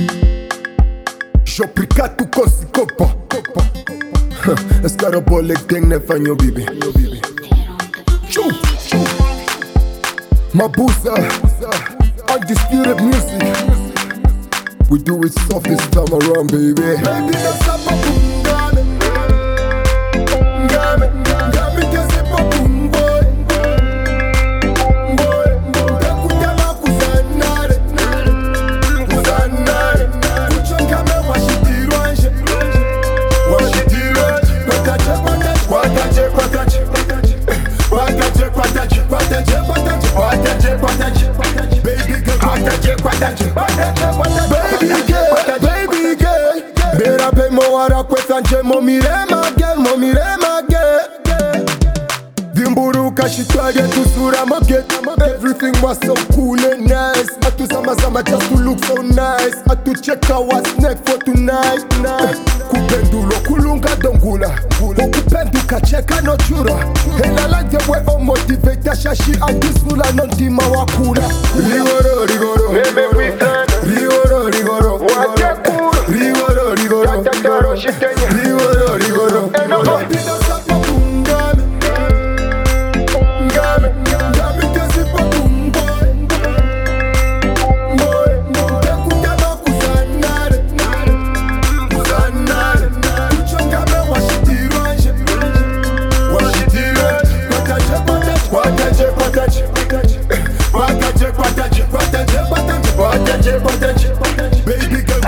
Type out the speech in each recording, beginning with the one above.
Jopikatu kosikopa. Escarabole ding nefanyo bibi. Choo. Mabuza, undisputed music. We do it soft this time around, baby. Baby, that's up a boom, gane. Gane, kese pa boom, boy. Dekutama kuzanare. Kuchonkame washitirwanje. Baby girl, Bera pe mo wara kwesanje mo mirema girl. Vimburu kashitwage tusura maget. Everything was so cool and nice. Atu sama just to look so nice. Atu check out what's next for tonight. Kupendulo kulunga dongula. Kupendu kacheka no chura. And I like the way I motivate shashi and this fula non tima wakula. Rigoro. Baby girl,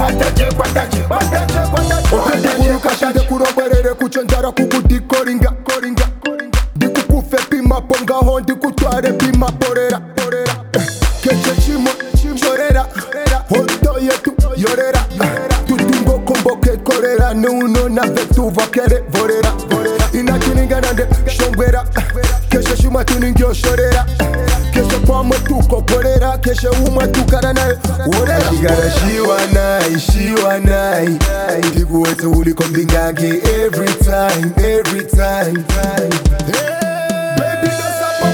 kashade kuroberere kuchonjara kukudikoringa dikukufe pima ponga hon dikutware pima porera keche chimo chorera hoto yetu yorera tutungo komboke korera nuno na vetu vakere vorera inakininga nande shongwera keshe shuma tuningyo shorera keshe pamo tuko porera keshe uma tukara nae worera igara she wanai ndikuwete uli kombingangi every time Baby that's up a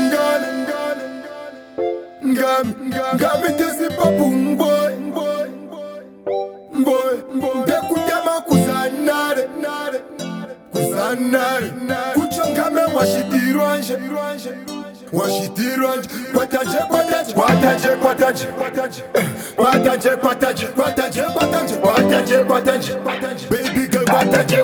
ngami tesi pa boom boy dekutama kuzanare kuchongame washitirwanje kwataje baby girl kwataje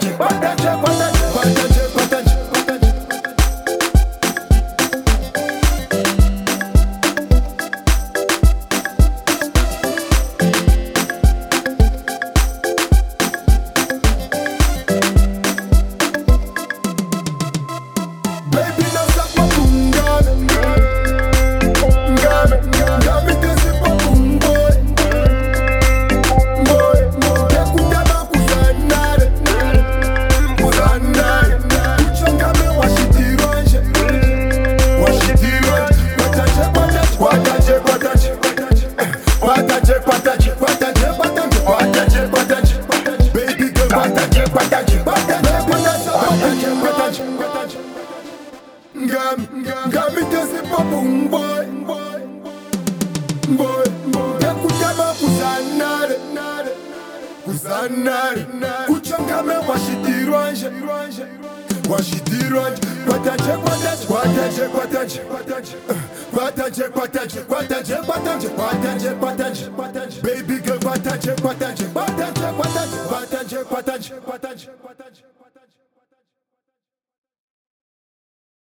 Ngami tesi pa boom boy dekutama kuzanare kuchongame washitirwanje kwataje baby girl kwataje